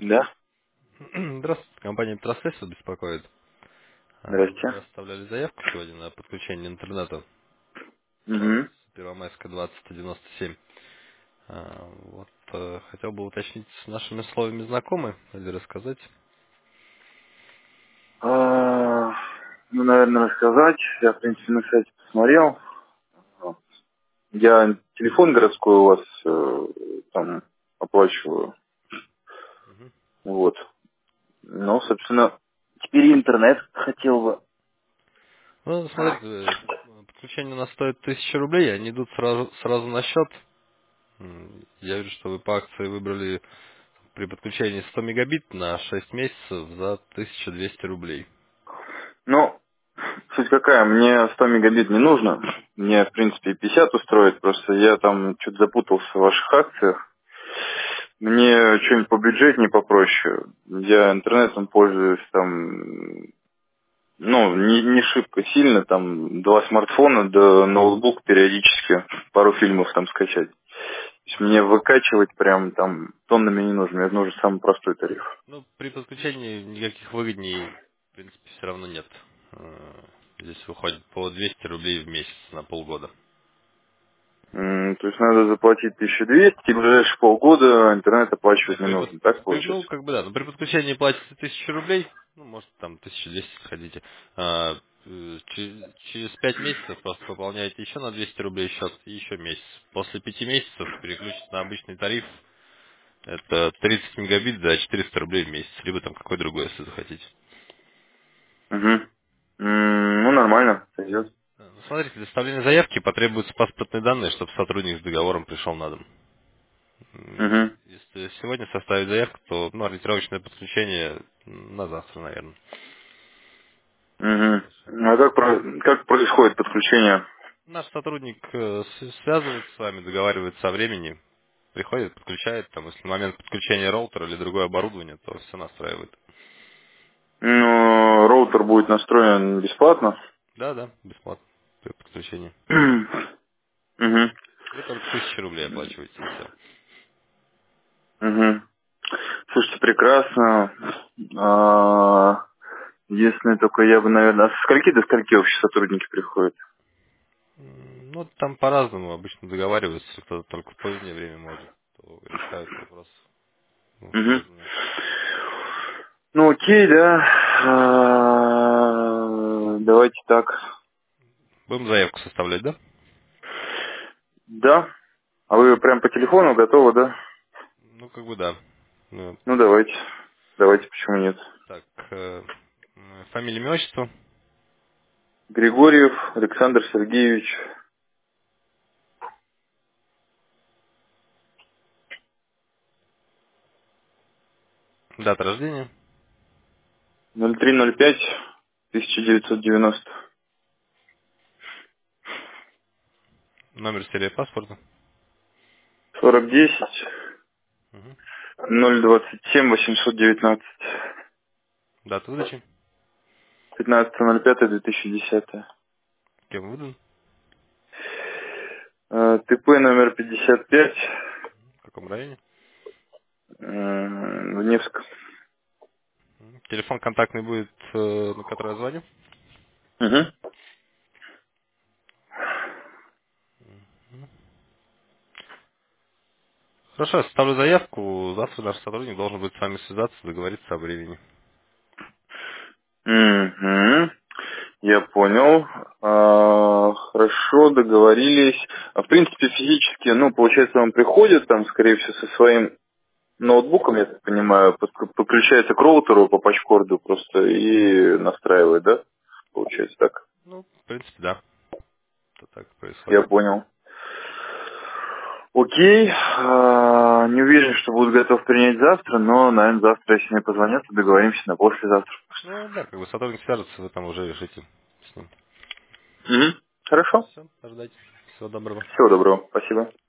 Да, Здравствуйте, компания Петросвязь вас беспокоит. здрасте. Вы оставляли заявку сегодня на подключение интернета с Угу. Первомайска 2097. Хотел бы уточнить, с нашими словами знакомы или рассказать? Ну, наверное, рассказать. Я, в принципе, на сайте посмотрел. Я телефон городской у вас там оплачиваю. Мгм. Вот. Ну, собственно, теперь и интернет хотел бы. Ну, смотрите, подключение у нас стоит 1000 рублей, они идут сразу на счет. Я вижу, что вы по акции выбрали при подключении 100 мегабит на 6 месяцев за 1200 рублей. Ну, суть какая, мне 100 мегабит не нужно. Мне, в принципе, и 50 устроит. Просто я там что-то запутался в ваших акциях. Мне что-нибудь по бюджетнее попроще. Я интернетом пользуюсь там, ну, не шибко сильно, там, 2 смартфона, да ноутбук периодически, пару фильмов там скачать. То есть мне выкачивать прям там тоннами не нужно, мне нужен самый простой тариф. Ну, при подключении никаких выгодней, в принципе, все равно нет. Здесь выходит по 200 рублей в месяц на полгода. То есть надо заплатить 1200, и в ближайшие полгода интернет оплачивать Нет, не нужно, так ну, получается? как бы да, но при подключении платите 1000 рублей, ну, может, там 1200 сходите. Через 5 месяцев просто пополняете еще на 200 рублей счет и еще месяц. После 5 месяцев переключите на обычный тариф. Это 30 мегабит за 400 рублей в месяц, либо там какой другой, если захотите. Угу. Ну, нормально, сойдет. Ну, смотрите, для составления заявки потребуются паспортные данные, чтобы сотрудник с договором пришел на дом. Угу. Если сегодня составить заявку, то ну, ориентировочное подключение на завтра, наверное. Угу. А как происходит подключение? Наш сотрудник связывается с вами, договаривается о времени, приходит, подключает, там, если в момент подключения роутера или другое оборудование, то все настраивает. Ну, роутер будет настроен бесплатно. Да, да, бесплатно при подключении. Угу. Вы только 1000 рублей оплачиваете и все. Угу. Слушайте, прекрасно. Единственное, только я бы, наверное, со скольки до скольки вообще сотрудники приходят? Ну, там по-разному обычно договариваются, если кто-то только в позднее время может, то решают вопрос в Угу. позднее. Ну, окей, да. Давайте так. Будем заявку составлять, да? Да. А вы прям по телефону готовы, да? Ну, как бы да. Ну, Ну, давайте. Давайте, почему нет? так, фамилия, имя, отчество, Григорьев Александр Сергеевич. дата рождения, 0305 1990. номер серии паспорта, 4010 мгм. 027 819. Дата выдачи, 15.05.2010. кем выдан, ТП номер 55. в каком районе. В Невск. Телефон контактный будет, на который я звоню. Угу. Хорошо, я составлю заявку. Завтра наш сотрудник должен будет с вами связаться, договориться о времени. Угу. Я понял. Хорошо, договорились. В принципе, физически, ну, получается, он приходит там, скорее всего, со своим ноутбуком, я так понимаю, подключается к роутеру по патчкорду просто и настраивает, да? Получается так. Ну, в принципе, да. Это так Я происходит. понял. Окей. Не уверен, что буду готов принять завтра, но, наверное, завтра, если мне позвонят, то договоримся на послезавтра. Ну, да, как бы сотрудник свяжется, вы там уже решите с ним. Угу. Хорошо. Все, ожидайте. Всего доброго. Всего доброго. Спасибо.